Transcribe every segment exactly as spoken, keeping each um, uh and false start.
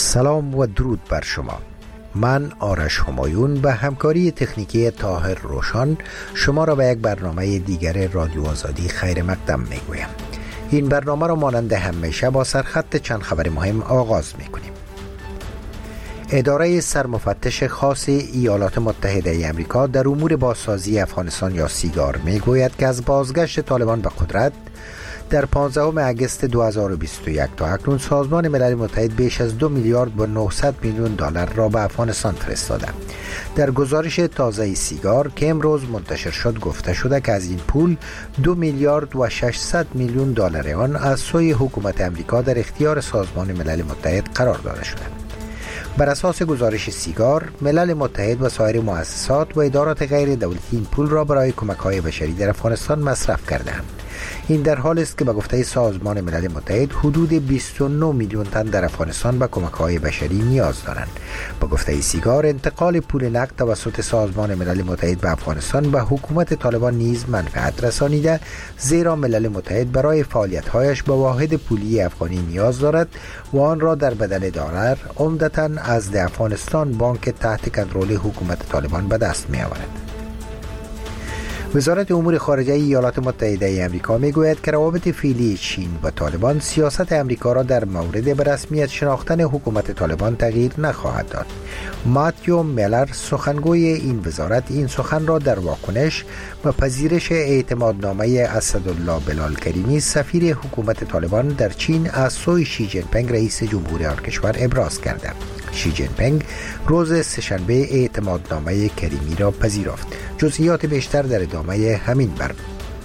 سلام و درود بر شما. من آرش همایون به همکاری تکنیکی طاهر روشان شما را به یک برنامه دیگر رادیو آزادی خیر مقدم می گویم. این برنامه را مانند همیشه با سرخط چند خبر مهم آغاز می کنیم. اداره سرمفتش خاص ایالات متحده ای آمریکا در امور بازسازی افغانستان یا سیگار می گوید که از بازگشت طالبان به قدرت در پانزدهم اگست دو هزار و بیست و یک تا اکنون سازمان ملل متحد بیش از دو میلیارد و نهصد میلیون دلار را به افغانستان فرستاده. در گزارش تازه سیگار که امروز منتشر شد گفته شده که از این پول دو میلیارد و ششصد میلیون دلار آن از سوی حکومت آمریکا در اختیار سازمان ملل متحد قرار داده شده. بر اساس گزارش سیگار، ملل متحد و سایر مؤسسات و ادارات غیر دولتی این پول را برای کمک‌های بشری در افغانستان مصرف کردند. این در حالی است که به گفته سازمان ملل متحد حدود بیست و نه میلیون تن در افغانستان به کمک‌های بشری نیاز دارند. به گفته سیگار، انتقال پول نقد توسط سازمان ملل متحد به افغانستان به حکومت طالبان نیز منفعت رسانیده، زیرا ملل متحد برای فعالیت‌هایش به واحد پولی افغانی نیاز دارد و آن را در بدل دلار عمدتاً از افغانستان بانک تحت کنترل حکومت طالبان به دست می‌آورد. وزارت امور خارجه ایالات متحده ای آمریکا میگوید که روابط فعلی چین و طالبان سیاست آمریکا را در مورد به رسمیت شناختن حکومت طالبان تغییر نخواهد داد. ماتیو میلر سخنگوی این وزارت این سخن را در واکنش به پذیرش اعتمادنامه اسدالله بلال کریمی سفیر حکومت طالبان در چین از سوی شی جین پینگ رئیس جمهوری آن کشور ابراز کرده. شی جین پینگ روز سه‌شنبه اعتمادنامه کریمی را پذیرفت. جزئیات بیشتر در ادامه همین برنامه.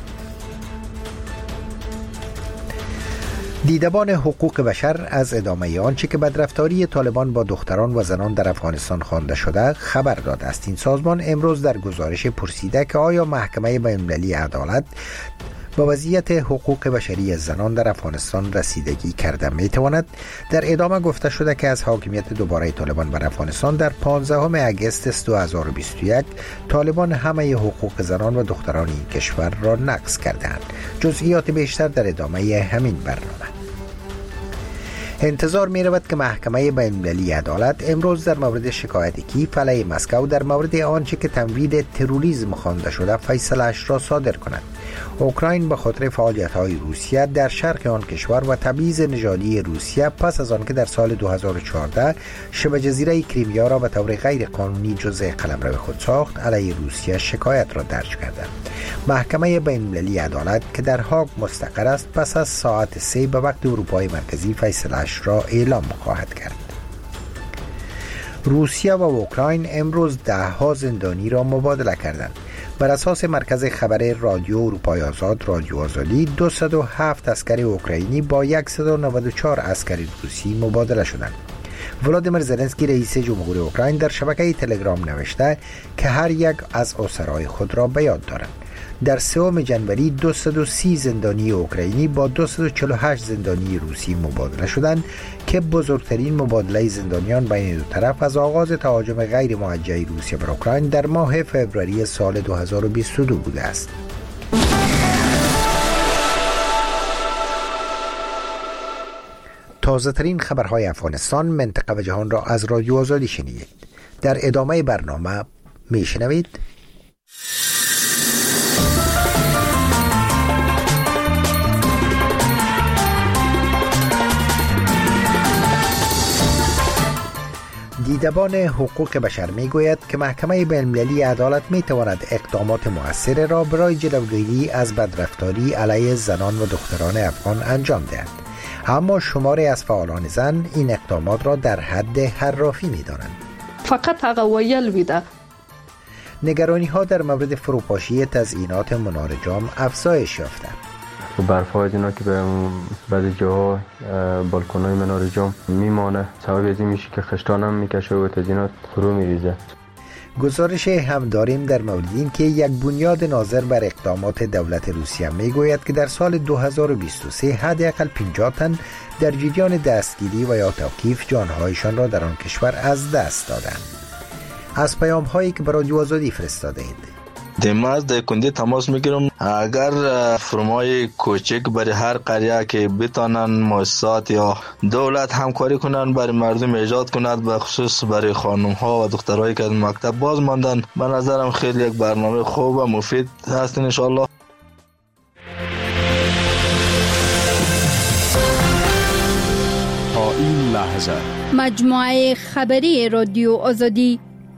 دیدبان حقوق بشر از ادامه آنچه که بدرفتاری طالبان با دختران و زنان در افغانستان خوانده شده خبر داده است. این سازمان امروز در گزارش پرسیده که آیا محکمه بین‌المللی عدالت با وضعیت حقوق بشری زنان در افغانستان رسیدگی کرده میتواند. در ادامه گفته شده که از حاکمیت دوباره طالبان بر افغانستان در پانزدهم اگست دو هزار و بیست و یک طالبان همه حقوق زنان و دختران این کشور را نقض کردند. جزئیات بیشتر در ادامه همین برنامه. انتظار می رود که محکمه بین‌المللی عدالت امروز در مورد شکایت کیف علیه مسکو در مورد آنچه که تمویل تروریسم خوانده شده فیصله‌اش را صادر کند. اوکراین به خاطر فعالیت‌های روسیه در شرق آن کشور و تبعیض نژادی روسیه پس از آنکه در سال دو هزار و چهارده شبه جزیره کریمیا را به طور غیر قانونی جزء قلمرو خود ساخت، علیه روسیه شکایت را درج کرده. محکمه بین‌المللی عدالت که در هاگ مستقر است پس از ساعت سه به وقت اروپای مرکزی فیصله‌اش را اعلام خواهد کرد. روسیه و اوکراین امروز ده ها زندانی را مبادله کردند. بر اساس مرکز خبر رادیو اروپای آزاد رادیو آزادی دویست و هفت عسکر اوکراینی با صد و نود و چهار عسکر روسی مبادله شدند. ولادیمیر زلنسکی رئیس جمهور اوکراین در شبکه تلگرام نوشته که هر یک از اسرای خود را به یاد دارند. در سوم جنوری دویست و سی زندانی اوکراینی با دویست و چهل و هشت زندانی روسی مبادله شدند که بزرگترین مبادله زندانیان بین دو طرف از آغاز تهاجم غیر موجه روسیه بر اوکراین در ماه فوریه سال دو هزار و بیست و دو بوده است. تازه ترین خبرهای افغانستان، منطقه و جهان را از رادیو آزادی شنیدید. در ادامه برنامه میشنوید دیدبان حقوق بشر میگوید که محکمه بین‌المللی عدالت میتواند اقدامات مؤثر را برای جلوگیری از بدرفتاری علیه زنان و دختران افغان انجام دهد، اما شماری از فعالان زن این اقدامات را در حد حرافی میدانند. فقط هغه ویل ویده. نگرانی ها در مورد فروپاشی تزیینات منار جام افزایش یافته. برف‌های اینا که به بعضی جاها بالکن‌های منار جام میمانه، سبب از این میشه که خشتان هم میکشه و تزیینات فرو میریزه. گزارش هم داریم در مورد این که یک بنیاد ناظر بر اقدامات دولت روسیه میگوید که در سال دو هزار و بیست و سه حداقل پنجاه تن در جریان دستگیری و یا توقیف جانهایشان را در آن کشور از دست دادند. از پیام هایی که برای رادیو آزادی فرستاده اید دیماز در کندی تماس میگیرم اگر فرمای کوچک برای هر قریه که بتانن مؤسسات یا دولت همکاری کنن برای مردم ایجاد کند، به خصوص برای خانم ها و دخترایی که از مکتب باز ماندن، به نظرم خیلی یک برنامه خوب و مفید هست ان شاء الله. تا این لحظه مجموعه خبری رادیو آزادی.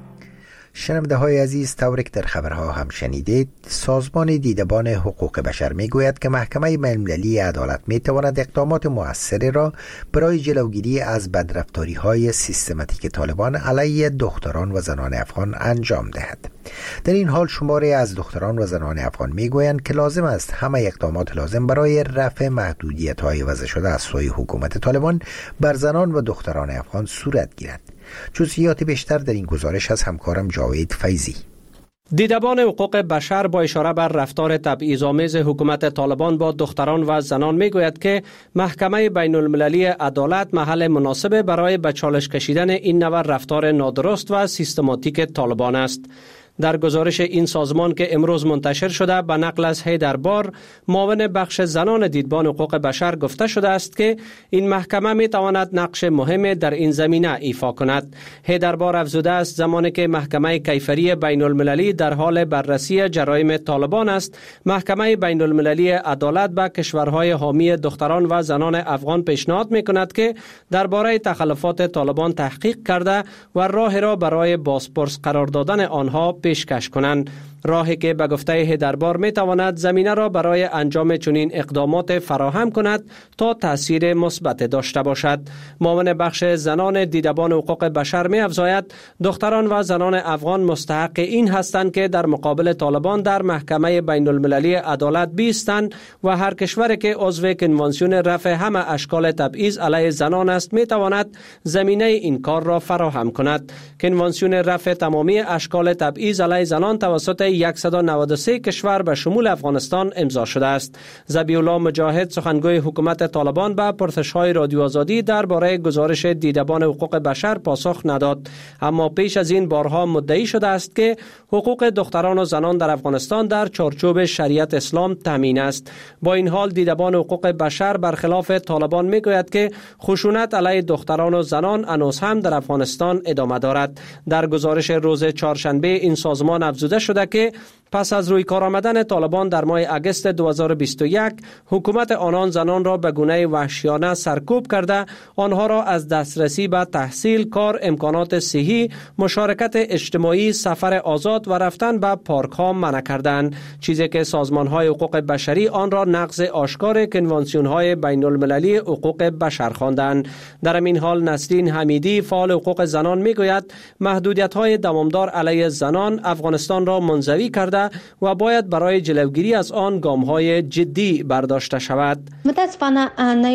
شنونده های عزیز، طوری که در خبرها هم شنیدید، سازمان دیدبان حقوق بشر می گوید که محکمه بین‌المللی عدالت می تواند اقدامات مؤثری را برای جلوگیری از بدرفتاری های سیستماتیک طالبان علیه دختران و زنان افغان انجام دهد. در این حال شماری از دختران و زنان افغان می گویند که لازم است همه اقدامات لازم برای رفع محدودیت های وضع شده از سوی حکومت طالبان بر زنان و دختران افغان صورت گیرد. جزئیات بیشتر در این گزارش از همکارم جاوید فیضی. دیدبان حقوق بشر با اشاره بر رفتار تبعیض‌آمیز حکومت طالبان با دختران و زنان میگوید که محکمه بین المللی عدالت محل مناسب برای به چالش کشیدن این نوع رفتار نادرست و سیستماتیک طالبان است. در گزارش این سازمان که امروز منتشر شده به نقل از حیدربار، معاون بخش زنان دیدبان حقوق بشر، گفته شده است که این محکمه می تواند نقش مهمی در این زمینه ایفا کند. حیدربار افزوده است زمانی که محکمه کیفری بین المللی در حال بررسی جرایم طالبان است، محکمه بین المللی عدالت به کشورهای حامی دختران و زنان افغان پیشنهاد می کند که درباره تخلفات طالبان تحقیق کرده و راه را برای بازپرس قرار دادن آنها پیشکش کنند. راهی که به گفته حیدربار می تواند زمینه را برای انجام چنین اقدامات فراهم کند تا تأثیر مثبت داشته باشد. معاون بخش زنان دیدبان حقوق بشر می افزاید دختران و زنان افغان مستحق این هستند که در مقابل طالبان در محکمه بین المللی عدالت بیستند و هر کشوری که عضو کنوانسیون رفع همه اشکال تبعیض علیه زنان است می تواند زمینه این کار را فراهم کند. کنوانسیون رفع تمامی اشکال تبعیض علیه زنان توسط صد و نود و سه کشور به شمول افغانستان امضا شده است. ذبیح الله مجاهد، سخنگوی حکومت طالبان، به پرسش‌های رادیو آزادی درباره گزارش دیدبان حقوق بشر پاسخ نداد، اما پیش از این بارها مدعی شده است که حقوق دختران و زنان در افغانستان در چارچوب شریعت اسلام تامین است. با این حال دیدبان حقوق بشر برخلاف طالبان میگوید که خشونت علیه دختران و زنان هنوز هم در افغانستان ادامه دارد. در گزارش روز چهارشنبه این سازمان افزوده شده که پس از روی کار آمدن طالبان در ماه اگست دو هزار و بیست و یک، حکومت آنان زنان را به گونه وحشیانه سرکوب کرده، آنها را از دسترسی به تحصیل، کار، امکانات صحی، مشارکت اجتماعی، سفر آزاد و رفتن به پارک ها منع کردند، چیزی که سازمان های حقوق بشری آن را نقض آشکار کنوانسیون های بین المللی حقوق بشر خواندند. در این حال نسرین حمیدی، فعال حقوق زنان، میگوید محدودیت های دوامدار علیه زنان افغانستان را منزوی کرده و باید برای جلوگیری از آن گام‌های جدی برداشته شود. متاسفانه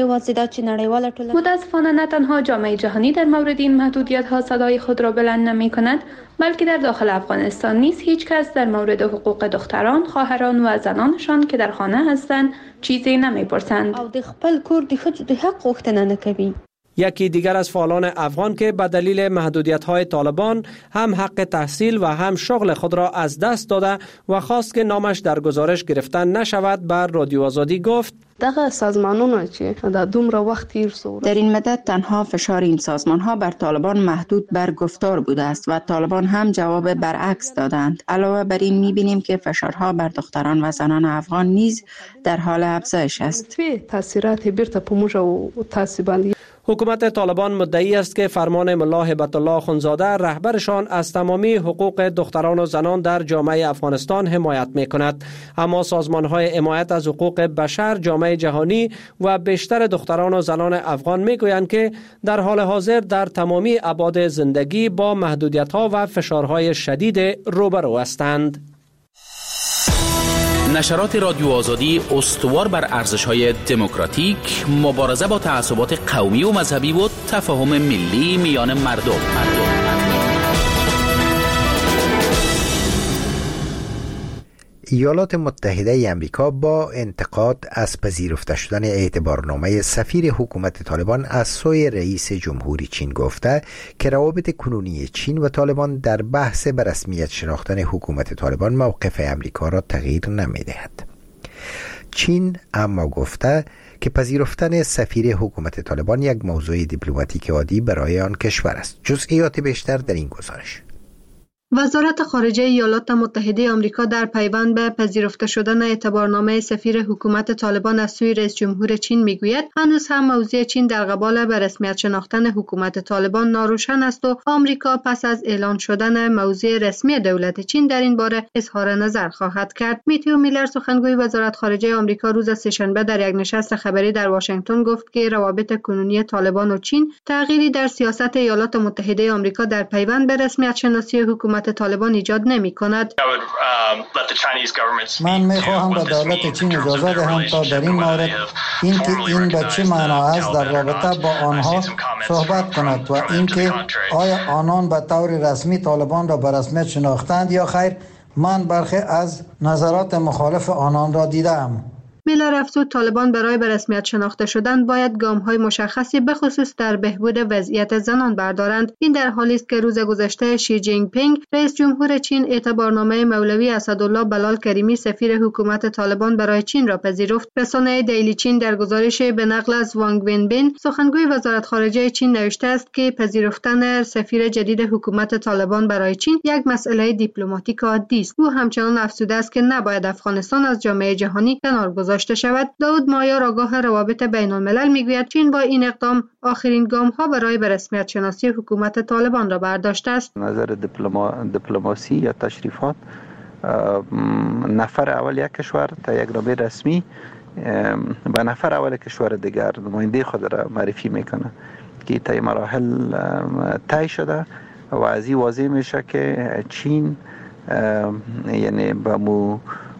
متاسفانه نه تنها جامعه جهانی در مورد این محدودیت‌ها صدای خود را بلند نمی‌کند، بلکه در داخل افغانستان نیز هیچ کس در مورد حقوق دختران، خواهران و زنانشان که در خانه هستند چیزی نمی‌پرسند او د خپل کور د ښځو د حق غوښتنه نه کوي. یکی دیگر از فعالان افغان که به دلیل محدودیت‌های طالبان هم حق تحصیل و هم شغل خود را از دست داده و خواست که نامش در گزارش گرفتن نشود، بر رادیو آزادی گفت: دغه سازمانونه چې د دومره وخت تیر سو در این مدت تنها فشار این سازمان‌ها بر طالبان محدود بر گفتار بوده است و طالبان هم جواب برعکس دادند. علاوه بر این می‌بینیم که فشارها بر دختران و زنان افغان نیز در حال افزایش است. تاثیرات بیرته په موږ او تاسو باندې. حکومت طالبان مدعی است که فرمان ملا هبت الله خونزاده رهبرشان از تمامی حقوق دختران و زنان در جامعه افغانستان حمایت می‌کند، اما سازمان‌های حمایت از حقوق بشر، جامعه جهانی و بیشتر دختران و زنان افغان می‌گویند که در حال حاضر در تمامی ابعاد زندگی با محدودیت‌ها و فشارهای شدید روبرو هستند. نشرات رادیو آزادی استوار بر ارزش‌های دموکراتیک، مبارزه با تعصبات قومی و مذهبی و تفاهم ملی میان مردم. مردم. ایالات متحده ای آمریکا با انتقاد از پذیرفته شدن اعتبارنامه سفیر حکومت طالبان از سوی رئیس جمهوری چین گفته که روابط کنونی چین و طالبان در بحث به رسمیت شناختن حکومت طالبان موقف آمریکا را تغییر نمی‌دهد. چین اما گفته که پذیرفتن سفیر حکومت طالبان یک موضوع دیپلماتیک عادی برای آن کشور است. جزئیات بیشتر در این گزارش. وزارت خارجه ایالات متحده آمریکا در پیوند به پذیرفته شدن اعتبارنامه سفیر حکومت طالبان از سوی رئیس جمهور چین میگوید هنوز هم موضوع چین در قبال به رسمیت شناختن حکومت طالبان ناروشن است و آمریکا پس از اعلان شدن موضوع رسمی دولت چین در این باره اظهار نظر خواهد کرد. میتیو میلر سخنگوی وزارت خارجه آمریکا روز سه‌شنبه در یک نشست خبری در واشنگتن گفت که روابط کنونی طالبان و چین تغییری در سیاست ایالات متحده آمریکا در پیوند به رسمیت شناسی حکومت طالبان ایجاد نمی کند. من می خواهم به دولت چین اجازه دهم تا در این مورد اینکه این به چه معنا است در رابطه با آنها صحبت کند و اینکه آیا آنان به طور رسمی طالبان را به رسمیت شناختند یا خیر. من برخی از نظرات مخالف آنان را دیدم. میلر افزود طالبان برای به رسمیت شناخته شدن باید گام‌های مشخصی به خصوص در بهبود وضعیت زنان بردارند. این در حالی است که روز گذشته شی جینگ پینگ رئیس جمهور چین اعتبارنامه مولوی اسدالله بلال کریمی سفیر حکومت طالبان برای چین را پذیرفت. رسانه دیلی چین در گزارش به نقل از وانگ وینبین سخنگوی وزارت خارجه چین نوشته است که پذیرفتن سفیر جدید حکومت طالبان برای چین یک مسئله دیپلماتیک عادی است. او همچنان افزوده است که نباید افغانستان از جامعه جهانی کنار گذاشته شود. داود مایار آگاه روابط بین الملل میگوید چین با این اقدام آخرین گام ها برای به رسمیت شناسی حکومت طالبان را برداشته است. نظر دیپلما... دیپلماسی یا تشریفات نفر اول یک کشور تا یک نامه رسمی به نفر اول کشور دیگر نماینده خود را معرفی میکنه که طی مراحل طی شده و از این واضح میشه که چین یعنی به مو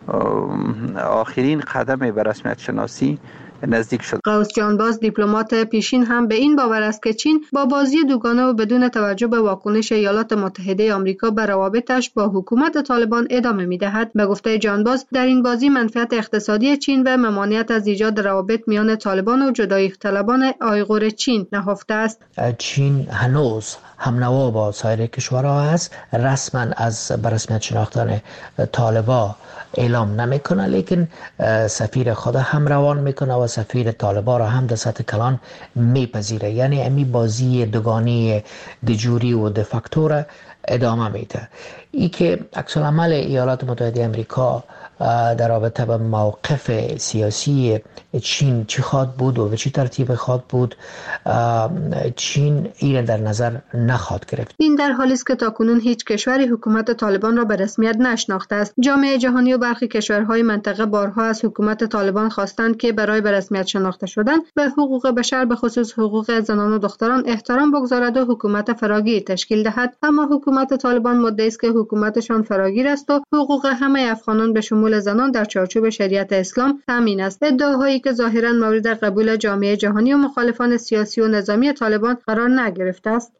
آخرین قدم به رسمیت شناسی نزدیک شد. قوس جانباز دیپلمات پیشین هم به این باور است که چین با بازی دوگانه و بدون توجه به واکنش ایالات متحده آمریکا به روابطش با حکومت طالبان ادامه می‌دهد. به گفته جانباز در این بازی منفعت اقتصادی چین و ممانعت از ایجاد روابط میان طالبان و جدایی طلبان آیغور چین نهفته است. چین هنوز همنوا با سایر کشورها است. رسما از به رسمیت شناختن طالبان اعلام نمیکنه، لیکن سفیر خود هم روان میکنه و سفیر طالبان را هم در سطح کلان میپذیره. یعنی امی بازی دوگانی دجوری و دفاکتور ادامه میده. ای که عکس العمل ایالات متحده آمریکا در رابطه با موقف سیاسی چین چی خواد بود و به چه ترتیب خواد بود، چین این در نظر نخواد گرفت. این در حالی است که تاکنون هیچ کشوری حکومت طالبان را به رسمیت نشناخته است. جامعه جهانی و برخی کشورهای منطقه بارها از حکومت طالبان خواستند که برای به رسمیت شناخته شدن به حقوق بشر به خصوص حقوق زنان و دختران احترام بگذارد و حکومت فراگیر تشکیل دهد، اما حکومت طالبان مدعی است که حکومتشان فراگیر است و حقوق همه افغانان به شمول زنان در چارچوب شریعت اسلام تامین است. ادعاهایی که ظاهرا مورد قبول جامعه جهانی و مخالفان سیاسی و نظامی طالبان قرار نگرفته است.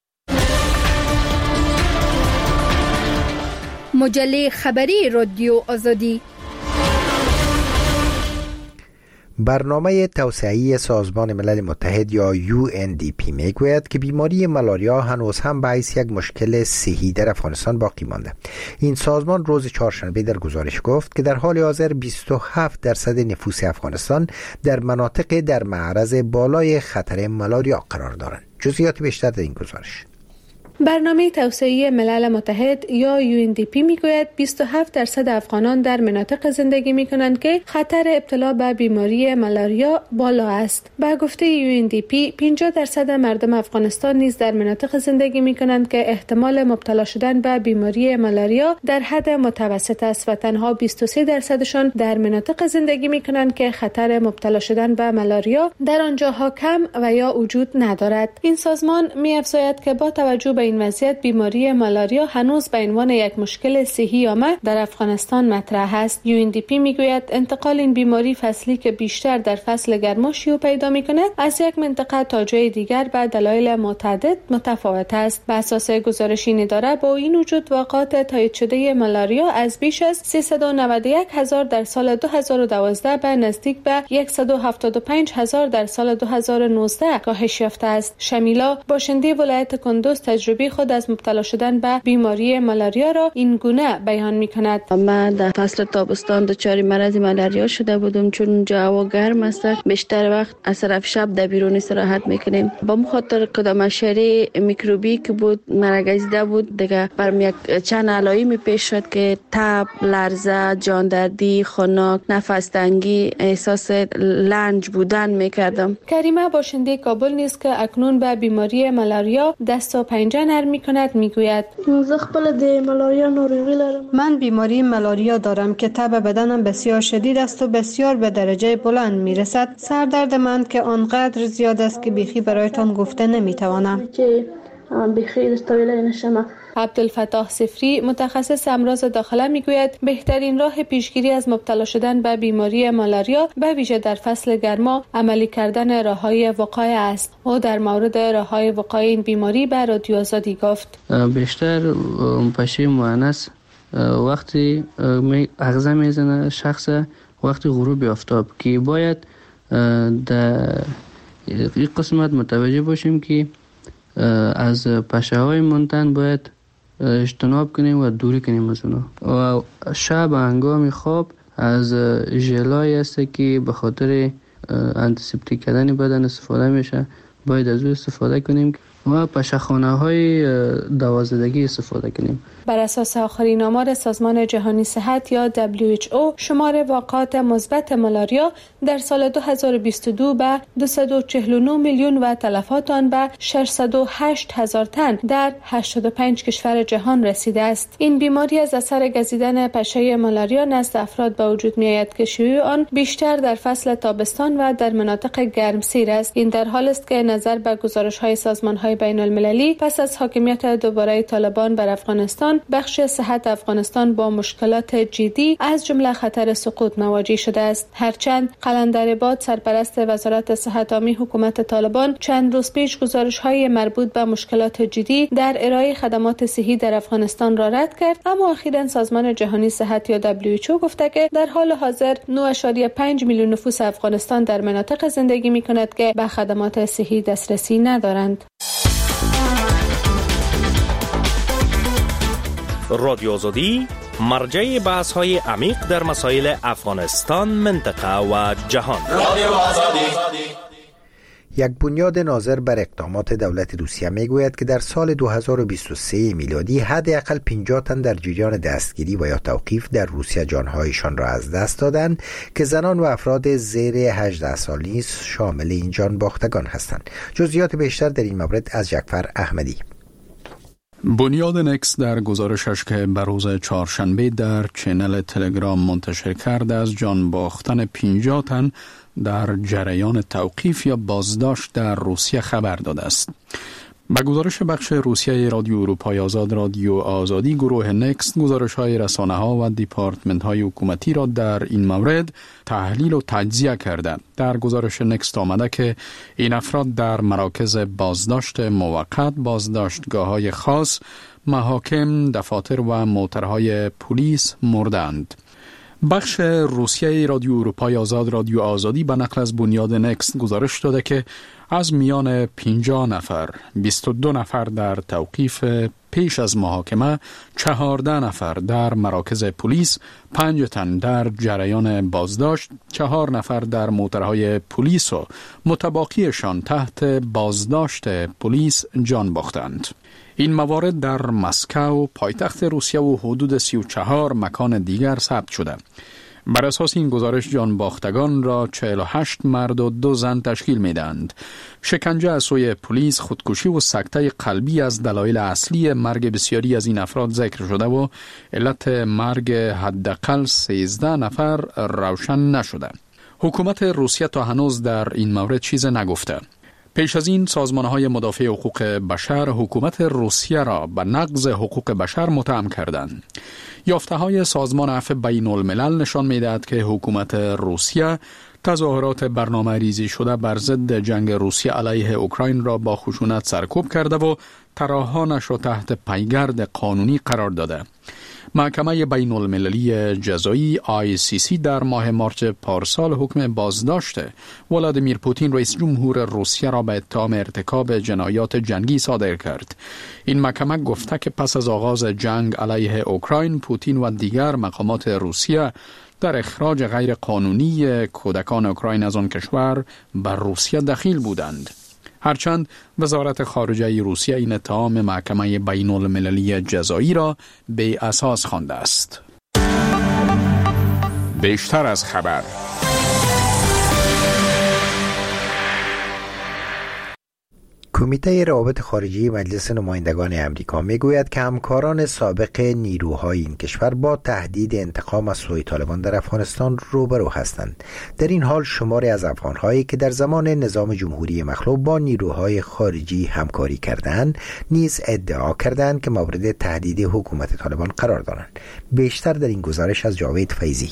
مجله خبری رادیو آزادی. برنامه توسعه‌ای سازمان ملل متحد یا یو ان دی پی میگوید که بیماری ملاریا هنوز هم باعث یک مشکل صحی در افغانستان باقی مانده. این سازمان روز چهارشنبه در گزارش گفت که در حال حاضر بیست و هفت درصد نفوس افغانستان در مناطق در معرض بالای خطر ملاریا قرار دارند. جزئیات بیشتر در این گزارش. برنامه توسعه‌ای ملل متحد یا یو ان دی پی میگوید بیست و هفت درصد افغانان در مناطق زندگی میکنند که خطر ابتلا به بیماری ملاریا بالا است. به گفته یو ان دی پی پنجاه درصد مردم افغانستان نیز در مناطق زندگی میکنند که احتمال مبتلا شدن به بیماری ملاریا در حد متوسط است و تنها بیست و سه درصدشان در مناطق زندگی میکنند که خطر مبتلا شدن به ملاریا در آنجاها کم و یا وجود ندارد. این سازمان می‌افزاید که با توجه به این وضعیت بیماری مالاریا هنوز به عنوان یک مشکل صحی عامه در افغانستان مطرح است. یو ان دی پی میگوید انتقال این بیماری فصلی که بیشتر در فصل گرما شیوع پیدا میکند از یک منطقه تا جای دیگر به دلایل متعدد متفاوت است. بر اساس گزارش این اداره با این وجود واقعات تایید شده مالاریا از بیش از سیصد و نود و یک هزار در سال دو هزار و دوازده به نزدیک به صد و هفتاد و پنج هزار در سال دو هزار و نوزده کاهش یافته است. شمیلا باشنده ولایت کندوز تجربه خود از مبتلا شدن به بیماری مالاریا را این گونه بیان می‌کند. من در فصل تابستان دچار مرض مالاریا شده بودم، چون جا هوا گرم است. بیشتر وقت از طرف شب در بیرون استراحت میکنیم. با مخاطر کدام شری میکروبی که بود مرگزیده بود دیگه برم یک چند علائمی پیش شد که تب، لرزه، جاندردی، خنک، نفس تنگی، احساس لنج بودن میکردم. کریمه باشنده کابل نیست که اکنون به بیماری مالاریا دست و پنجه نرم میکند میگوید زه خپل د مالاریا ناروغی لرم. من بیماری مالاریا دارم که تب بدنم بسیار شدید است و بسیار به درجه بلند میرسد. سردرد من که آنقدر زیاد است که بیخی برایتان گفته نمیتوانم. بیخی دستویله نشم. عبدالفتاح صفری متخصص امراض داخله میگوید بهترین راه پیشگیری از مبتلا شدن به بیماری مالاریا به ویژه در فصل گرما عملی کردن راههای وقایه است. او در مورد راههای وقایه این بیماری به رادیو آزادی گفت بیشتر پشه مؤنث وقتی اغذا میزنه شخص وقتی غروب آفتاب که باید در این قسمت متوجه باشیم که از پشه های منتن باید اجتناب کنیم و دوری کنیم از اونا. و شب هنگام خواب از ژلایی است که به خاطر آنتیسپتیک کردن بدن استفاده میشه، باید از او استفاده کنیم و پشه‌خانه های دوازدگی استفاده کنیم. بر اساس آخرین آمار سازمان جهانی صحت یا دبلیو اچ او شمار واقعات مثبت مالاریا در سال دو هزار و بیست و دو به دویست و چهل و نه میلیون و تلفات آن به ششصد و هشت هزار تن در هشتاد و پنج کشور جهان رسیده است. این بیماری از اثر گزیدن پشه مالاریا نزد افراد به وجود می آید که شیوع آن بیشتر در فصل تابستان و در مناطق گرمسیر است. این در حال است که نظر به گزارش های سازمان های بین المللی پس از حاکمیت دوباره طالبان بر افغانستان بخش صحت افغانستان با مشکلات جدی از جمله خطر سقوط مواجه شده است. هرچند قلندرباد سرپرست وزارت صحت عامه حکومت طالبان چند روز پیش گزارش‌های مربوط به مشکلات جدی در ارائه خدمات صحی در افغانستان را رد کرد، اما اخیراً سازمان جهانی صحت یا دبلیو اچ او گفته که در حال حاضر نه ممیز پنج میلیون نفوس افغانستان در مناطق زندگی می‌کند که به خدمات صحی دسترسی ندارند. رادیو آزادی مرجع بحث های عمیق در مسائل افغانستان، منطقه و جهان. رادیو آزادی. یک بنیاد ناظر بر اقدامات دولت روسیه میگوید که در سال دو هزار و بیست و سه میلادی حداقل پنجاه تن در جریان دستگیری و یا توقیف در روسیه جانهایشان را از دست دادند که زنان و افراد زیر هجده سال نیز شامل این جان باختگان هستند. جزئیات بیشتر در این مورد از جعفر احمدی. بنیاد نکس در گزارشش که به روز چهارشنبه در چینل تلگرام منتشر کرده از جان باختن پنجاه تن در جریان توقیف یا بازداشت در روسیه خبر داده است. به گزارش بخش روسیه رادیو اروپای آزاد رادیو آزادی، گروه نکس گزارش‌های رسانه‌ها و دیپارتمنت‌های حکومتی را در این مورد تحلیل و تجزیه کرده. در گزارش نکس آمده که این افراد در مراکز بازداشت موقت، بازداشتگاه‌های خاص، محاکم، دفاتر و موترهای پلیس مردند. بخش روسیه رادیو اروپای آزاد رادیو آزادی به نقل از بنیاد نکس گزارش داده که از میان پنجاه نفر بیست و دو نفر در توقیف پیش از محاکمه، چهارده نفر در مراکز پلیس، پنج تن در جریان بازداشت، چهار نفر در موترهای پلیس و متباقیشان تحت بازداشت پلیس جان باختند. این موارد در مسکو پایتخت روسیه و حدود سی و چهار مکان دیگر ثبت شده. بر اساس این گزارش جان باختگان را چهل و هشت مرد و دو زن تشکیل میدند. شکنجه از سوی پلیس، خودکشی و سکته قلبی از دلایل اصلی مرگ بسیاری از این افراد ذکر شده و علت مرگ حداقل سیزده نفر روشن نشده. حکومت روسیه تا هنوز در این مورد چیز نگفته. پیش از این سازمان‌های مدافع حقوق بشر حکومت روسیه را به نقض حقوق بشر متهم کردند. یافته‌های سازمان عفو بین الملل نشان می‌دهد که حکومت روسیه تظاهرات برنامه ریزی شده بر ضد جنگ روسیه علیه اوکراین را با خشونت سرکوب کرده و ترحالش را تحت پیگرد قانونی قرار داده. محکمه بین المللی جزایی آی سی سی در ماه مارچ پارسال حکم بازداشت ولادیمیر پوتین رئیس جمهور روسیه را به اتهام ارتکاب جنایات جنگی صادر کرد. این محکمه گفته که پس از آغاز جنگ علیه اوکراین، پوتین و دیگر مقامات روسیه در اخراج غیر قانونی کودکان اوکراین از آن کشور بر روسیه دخیل بودند. هرچند وزارت خارجه روسیه این اتهام محکمه بین المللی جزایی را بی اساس خوانده است. بیشتر از خبر. کمیته روابط خارجی مجلس نمایندگان امریکا میگوید که همکاران سابق نیروهای این کشور با تهدید انتقام از سوی طالبان در افغانستان روبرو هستند. در این حال شماری از افغانهایی که در زمان نظام جمهوری مخلوع با نیروهای خارجی همکاری کردند نیز ادعا کردند که مورد تهدید حکومت طالبان قرار دارند. بیشتر در این گزارش از جاوید فیضی.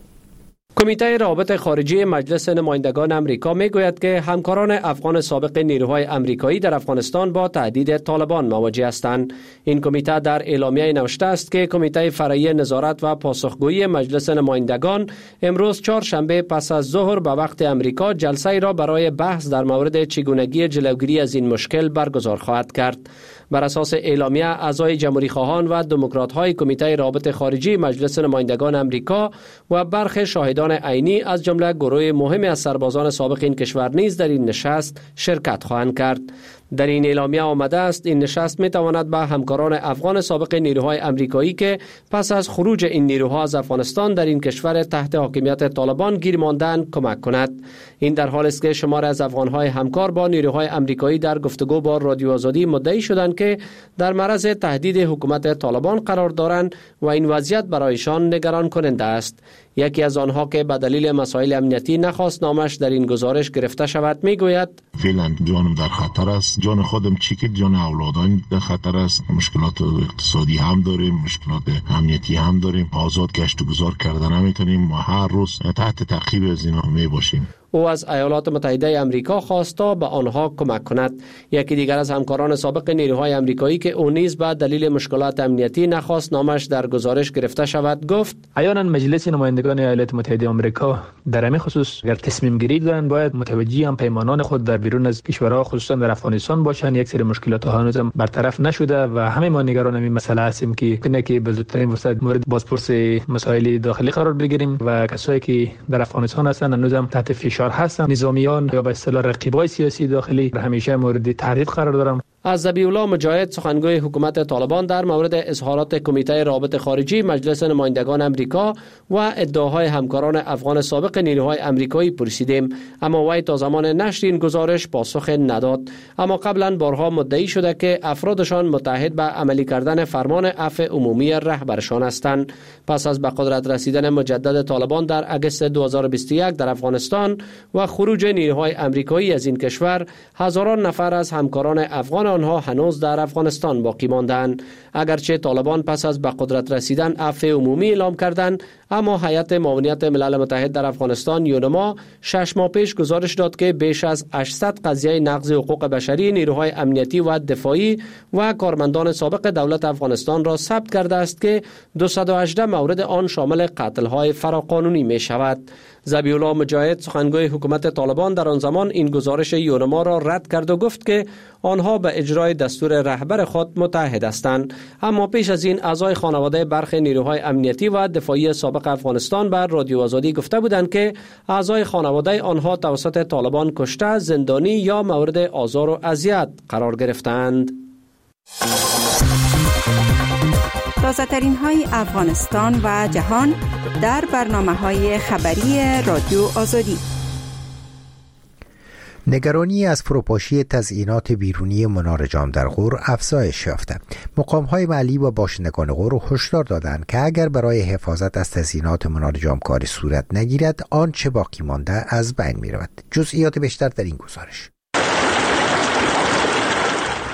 کمیته روابط خارجی مجلس نمایندگان امریکا میگوید که همکاران افغان سابق نیروهای امریکایی در افغانستان با تهدید طالبان مواجه هستند. این کمیته در اعلامیه نوشته است که کمیته فرعی نظارت و پاسخگویی مجلس نمایندگان امروز چهارشنبه پس از ظهر به وقت امریکا جلسه را برای بحث در مورد چگونگی جلوگیری از این مشکل برگزار خواهد کرد. بر اساس اعلامیه، اعضای جمهوری خواهان و دموکرات های کمیته روابط خارجی مجلس نمایندگان امریکا و برخی شاهدان عینی از جمله گروه مهمی از سربازان سابق این کشور نیز در این نشست شرکت خواهند کرد. در این اعلامیه آمده است این نشست می تواند به همکاران افغان سابق نیروهای امریکایی که پس از خروج این نیروها از افغانستان در این کشور تحت حاکمیت طالبان گیر ماندند کمک کند. این در حالی است که شمار از افغانهای همکار با نیروهای امریکایی در گفتگو با رادیو آزادی مدعی شدند که در معرض تهدید حکومت طالبان قرار دارند و این وضعیت برایشان نگران کننده است. یکی از آنها که به دلیل مسائل امنیتی نخواست نامش در این گزارش گرفته شود میگوید: فعلا جانم در خطر است، جان خودم چیکید، جان اولادان در خطر است. مشکلات اقتصادی هم داریم، مشکلات امنیتی هم داریم، آزاد گشت و گذار کردن نمیتونیم و هر روز تحت تعقیب از اینا می باشیم. او از ایالات متحده آمریکا خواست تا به آنها کمک کند. یکی دیگر از همکاران سابق نیروهای آمریکایی که او نیز به دلیل مشکلات امنیتی نخواست نامش در گزارش گرفته شود گفت: احیانا مجلس نمایندگان ایالات متحده آمریکا در همین خصوص اگر تصمیم گیری دارند باید متوجه هم پیمانان خود در بیرون از کشورها خصوصا در افغانستان باشند. یک سری مشکلات ها هنوز برطرف نشده و همه ما نگران این مسئله هستیم که کنه که به زودترین فرصت مورد بازپرسی مسائل داخلی قرار بگیریم و کسایی که در افغانستان هستند هنوز هم تحت فشار هستند. نظامیان یا به اصطلاح رقیبای سیاسی داخلی همیشه مورد تهدید قرار دارند. از ذبیح الله مجاهد سخنگوی حکومت طالبان در مورد اظهارات کمیته روابط خارجی مجلس نمایندگان امریکا و ادعاهای همکاران افغان سابق نیروهای امریکایی پرسیدیم، اما وی تا زمان نشر این گزارش پاسخ نداد. اما قبلا بارها مدعی شده که افرادشان متحد به عملی کردن فرمان عفو عمومی رهبرشان هستند. پس از به قدرت رسیدن مجدد طالبان در اگست دو هزار و بیست و یک در افغانستان و خروج نیروهای امریکایی از این کشور، هزاران نفر از همکاران افغان آنها هنوز در افغانستان باقی ماندند. اگرچه طالبان پس از به قدرت رسیدن عفو عمومی اعلام کردند، اما هیئت معاونیت ملل متحد در افغانستان یونما شش ماه پیش گزارش داد که بیش از هشتصد قضیه نقض حقوق بشری نیروهای امنیتی و دفاعی و کارمندان سابق دولت افغانستان را ثبت کرده است که دویست و هجده مورد آن شامل قتل‌های فراقانونی می شود. ذبیح الله مجاهد سخنگوی حکومت طالبان در آن زمان این گزارش یونما را رد کرد و گفت که آنها به اجرای دستور رهبر خود متحد هستند. اما پیش از این اعضای خانواده برخی نیروهای امنیتی و دفاعی سابق افغانستان بر رادیو آزادی گفته بودند که اعضای خانواده آنها توسط طالبان کشته، زندانی یا مورد آزار و اذیت قرار گرفتند. تازه ترین های افغانستان و جهان در برنامه های خبری رادیو آزادی. نگرانی از فروپاشی تزیینات بیرونی منار جام در غور افزایش یافته. مقام‌های محلی و باشندگان غور هشدار دادند که اگر برای حفاظت از تزیینات منار جام کاری صورت نگیرد، آنچه باقی مانده از بین می‌رود. جزئیات بیشتر در این گزارش.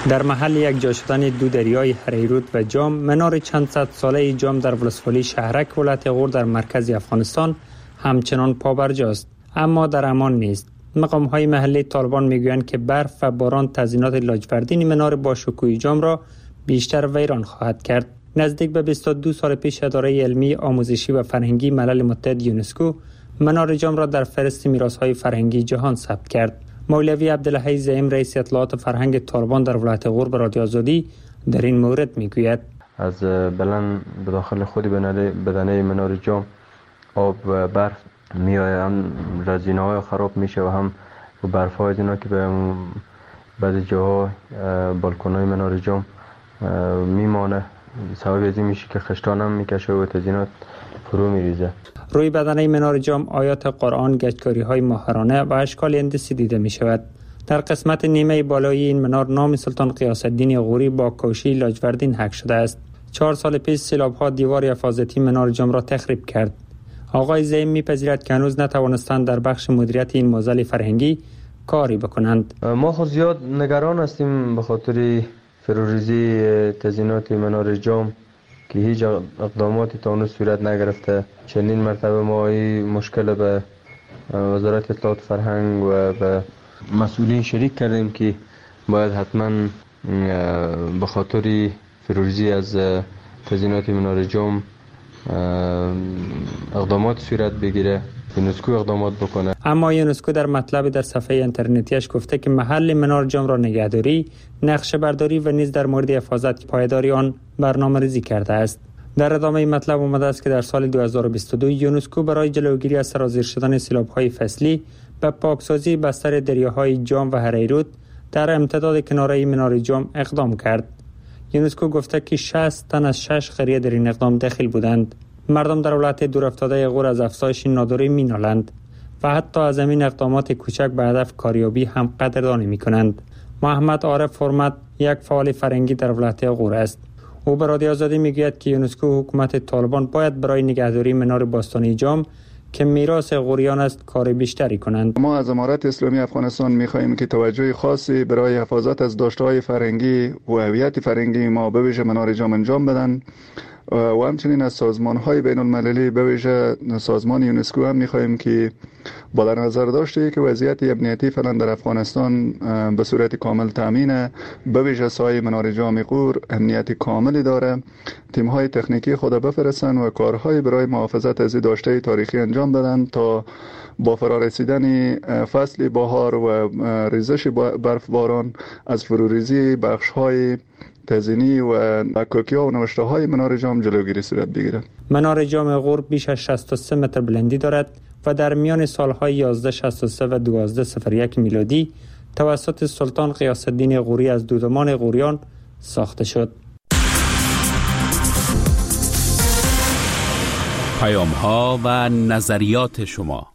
در محل یک جا شدن دو دریای هریرود و جام، منار چند صد ساله جام در ولسوالی شهرک ولایت غور در مرکز افغانستان همچنان پابرجاست، اما در امان نیست. مقام‌های محلی طالبان میگویند که برف و باران تزیینات لاجوردین منار با شکوه جام را بیشتر ویران خواهد کرد. نزدیک به بیست و دو سال پیش اداره علمی، آموزشی و فرهنگی ملل متحد یونسکو منار جام را در فهرست میراث‌های فرهنگی جهان ثبت کرد. مولوی عبدالحی زعیم رئیس اطلاعات فرهنگ طالبان در ولایت غور به رادیو آزادی در این مورد میگوید: از بلند به داخل خود بدنه منار جام آب و برف میآید، هم رزینه‌های خراب میشه و هم برف‌های از اینا که به بعضی جاها بالکن‌های منار جام میمانه، سبب از این میشه که خشتان هم میکشه و تزیینات فرو میریزه. روی بدنه منار جام آیات قرآن، گچکاری‌های ماهرانه و اشکال هندسی دیده می شود. در قسمت نیمه بالایی این منار نام سلطان غیاث‌الدین غوری با کوشی لاجوردین حک شده است. چهار سال پیش سیلاب‌ها دیوار حفاظتی منار جام را تخریب کرد. آقای زعیم می‌پذیرد که هنوز نتوانستند در بخش مدیریت این معضل فرهنگی کاری بکنند. ما خود زیاد نگران هستیم به خاطر فروریزی تزیینات منار جام که هیچ اقداماتی تا اون صورت نگرفته. چندین مرتبه ما این مشکل به وزارت اطلاعات فرهنگ و به مسئولین شریک کردیم که باید حتما به خاطر فروریزی از تزیینات منار جام اقدامات صورت بگیره، یونسکو اقدامات بکنه. اما یونسکو در مطلب در صفحه اینترنتیش گفته که محل منار جام را نگهداری، نقشه برداری و نیز در مورد حفاظت پایداری آن برنامه‌ریزی کرده است. در ادامه مطلب آمده است که در سال دو هزار و بیست و دو یونسکو برای جلوگیری از سرازیر شدن سیلاب‌های فصلی به پاکسازی بستر دریاهای جام و هریرود در امتداد کناره منار جام اقدام کرد. یونسکو گفته که شصت تن از شش قریه در این اقدام داخل بودند. مردم در ولایت دورافتاده غور از افزایش ناداری مینالند و حتی از همین اقدامات کوچک به هدف کاریابی هم قدردانی میکنند. محمد عارف فرمت یک فعال فرهنگی در ولایت غور است. او به رادیو آزادی میگوید که یونسکو حکومت طالبان باید برای نگهداری منار باستانی جام که میراث غوریان است کار بیشتری کنند. ما از امارت اسلامی افغانستان می‌خواهیم که توجه خاصی برای حفاظت از داشته‌های فرهنگی و هویت فرهنگی ما به ویژه منار جام انجام بدن و همچنین از سازمان‌های بین‌المللی به ویژه سازمان یونسکو هم می‌خواهیم که با در نظر داشته که وضعیت امنیتی فعلا در افغانستان به صورت کامل تامینه، به ویژه سایه منار جام غور امنیت کاملی داره، تیم‌های تکنیکی خود بفرستن و کارهای برای محافظت از داشته تاریخی انجام بدن تا با فرارسیدن فصل بهار و ریزش برف باران از فروریزی بخش‌های تزیینی و مکاکی ها و نوشته های منار جام جلوگیری صورت بگیرد. منار جام غور بیش از شصت و سه متر بلندی دارد و در میان سالهای یازده شصت و سه و دوازده صفر یک میلادی توسط سلطان غیاث‌الدین غوری از دودمان غوریان ساخته شد. پیام ها و نظریات شما.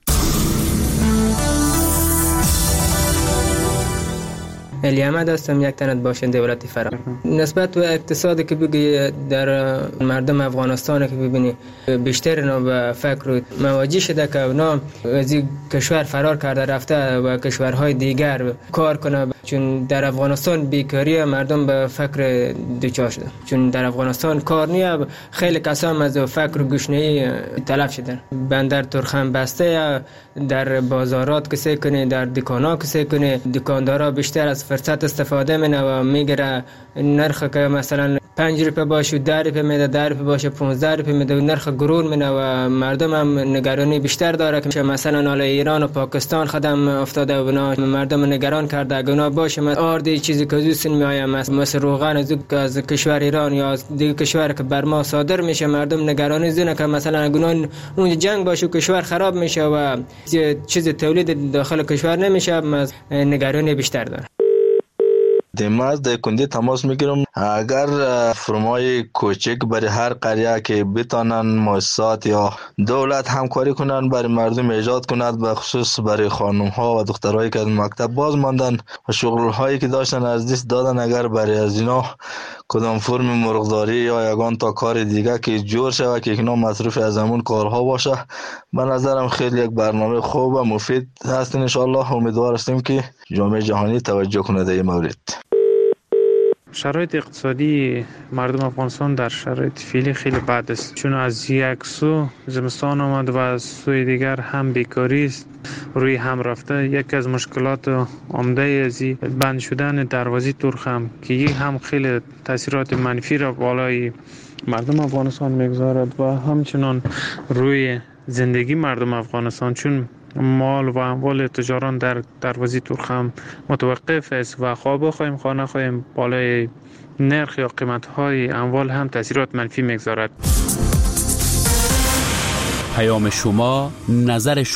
علی احمد هستم، یک تنت باشنده ولایت فرا. نسبت به اقتصادی که بگی در مردم افغانستان که ببینی بیشتر اینا به فکر مواجه شده که اونا از کشور فرار کرده رفته و کشورهای دیگر کار کنه، چون در افغانستان بیکاری مردم به فکر دوچار شده، چون در افغانستان کار نیه. خیلی کسان از فکر گشنه‌ای تلف شدن. بندر ترخم بسته، در بازارات کسی کنه، در دکانا کسی کنه، دکاندارا بیشتر از فرصت استفاده منه و میگیره نرخ که مثلا پنج روپه باشه ده روپه میده، ده روپه باشه پانزده روپه میده و نرخ گرون منه و مردم هم نگرانی بیشتر داره که مثلا حالا ایران و پاکستان خدم افتاده و بنا مردم نگران کرده اگه اونا باشه مثلا آردی چیزی که زوسن میآیم مثل روغن از از کشور ایران یا از دیگه کشور که بر ما صادر میشه، مردم نگرانی زونه که مثلا اگه اون جنگ باشه کشور خراب میشه و چیز تولید داخل کشور نمیشه، نگرانی بیشتر داره. دیماز در کندی تماس میگیرم. اگر فرمای کوچک برای هر قریه که بتانن مؤسسات یا دولت همکاری کنن برای مردم ایجاد کند، به خصوص برای خانم ها و دخترایی که از مکتب باز ماندن و شغل هایی که داشتن از دست دادن، اگر برای از اینا کدام فرم مرغداری یا یگان تا کار دیگه که جور شود که اینا مصروف از همون کارها باشه، به نظرم خیلی یک برنامه خوب و مفید هست. ان شاء الله امیدوار هستیم که جامعه جهانی توجه کنه در این مورد. شرایط اقتصادی مردم افغانستان در شرایط فعلی خیلی بد است، چون از یک سو زمستان آمد و از سوی دیگر هم بیکاری است روی هم رفته. یک از مشکلات عمده از بند شدن دروازه ترخم که یک هم خیلی تاثیرات منفی را بالای مردم افغانستان میگذارد و همچنان روی زندگی مردم افغانستان، چون مال و اموال تجاران در دروازه ترخم متوقف است و خواه بخواهیم خواه نخواهیم بالای نرخ یا قیمت های اموال هم تاثیرات منفی میگذارد. پیام شما، نظر شما.